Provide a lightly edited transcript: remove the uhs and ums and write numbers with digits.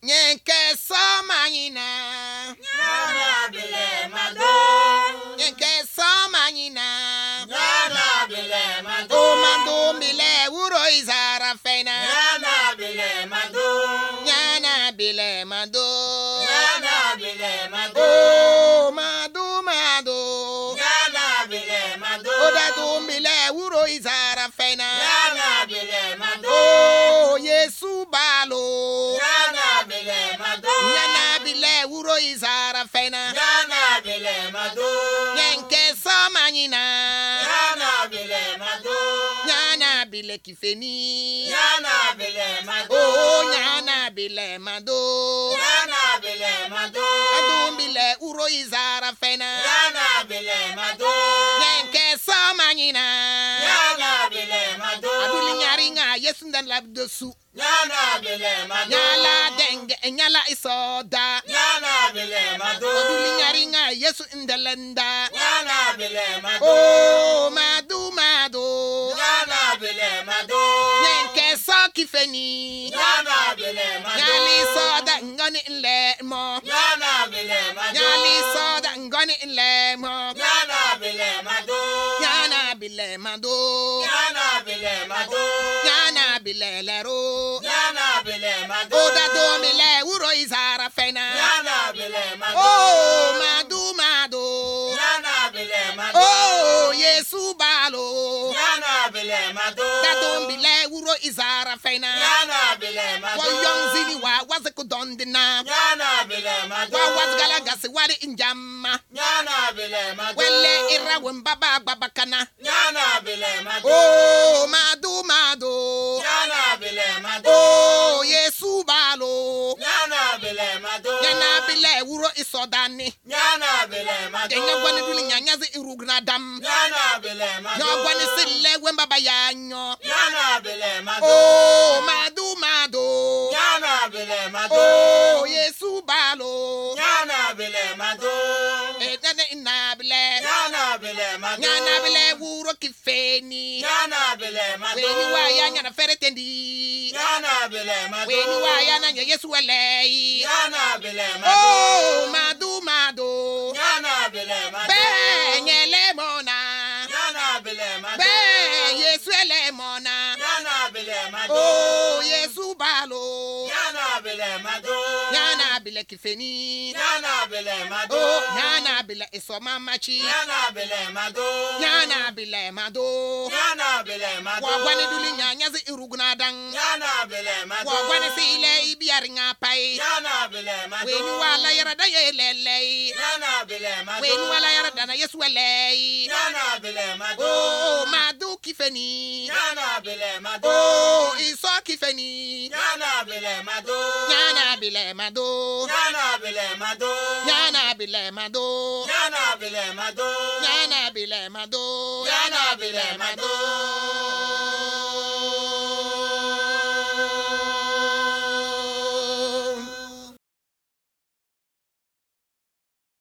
Nyenke somanyina. Nyana bile mado. Nyenke somanyina. Nyana bile mado. O mando bile uro izara fena. Nyana bile mado. Nyana bile mado. Nyana bile mado. O mado. Nyana bile mado. Oda dumbile uro izara fena. Nyana bile mado. Oh Yesu balo. Nyana bile mado. Nyana bile uro izara fena. Nyana bile mado. Nyenke somanyina. Nyana bile mado. Nyana bile kifeni. Nyana bile mado. Oh nyana bile mado. Nyana bile mado. Adumbile uro izara fena. Nyana bile mado. Nyenke somanyina. Nyana bile mado. Aduli nyaringa Yesu ndan labdosu. Nyana bile mado. Nyala denge nyala isoda. Nyana bile mado. Aduli nyaringa Yesu indalenda. Nyana bile mado. Oh mado. Nyana bile mado. Nyenke so kifeni. Nyana bile mado. Nyali soda ngoni inle mo. Nyana bile mado. Nyali soda ngoni inle mo. Nyana bile mado. Nyana bile mado. Nyana bile mado. Nyana bile lero. Nyana bile mado. Oda domile uro izara fena. Nyana bile mado. Oh mado. Nyana bile mado. Oh Yesu balo. Nyana bile mado. Da dombile uro izara fena. Nyana bile mado. Wa yonzini wa wazekudondina. Nyana bile mado. Wa wazgalagasi wali injama. Nyana bile mado. Wele ira wembaba babakana. Nyana bile mado. Oh mado. Nyana bile mado. Oh Yesu balo. Nyana bile mado. Nyana bile uro isodani. Nyana bile mado. Kenya gwani duli nyanyazi irugna dam. Nyana bile mado. Nyo gwani sile wembaba yanyo. Nyana bile mado. Oh mado. Nyana bile mado. Oh Yesu balo. Nyana bile mado. Nyana inabile. Nyana bile mado. Nyana bile uro kifeni. Nyana bile mado. Weni waya nyana feretendi. Nyana bile mado. Weni waya nanya Yesu elei. Nyana bile mado. Oh mado. Nyana bile mado. Benye lemona. Nyana bile mado. Ben Yesu elemona. Nyana bile mado. Oh Yesu balo. Nyana bile mado. Nyana bile kifeni. Nyana bile mado. Oh nyana bile isoma machi. Nyana bile mado. Nyana bile mado. Nyana bile mado. Wagwani duli nyanyazi irugna dang. Nyana bile mado. Wagwani sile ibiari ngapai. Nyana bile mado. Weni wala yarada yelelei. Nyana bile mado. Weni wala yarada na Yesu elei. Nyana bile mado. Oh madu kifeni. Nyana bile mado. Oh iso kifeni. Nyana bile mado. Nyana bile mado. Nyana bile mado. Nyana bile mado. Nyana bile mado. Nyana bile mado. Nyana bile mado.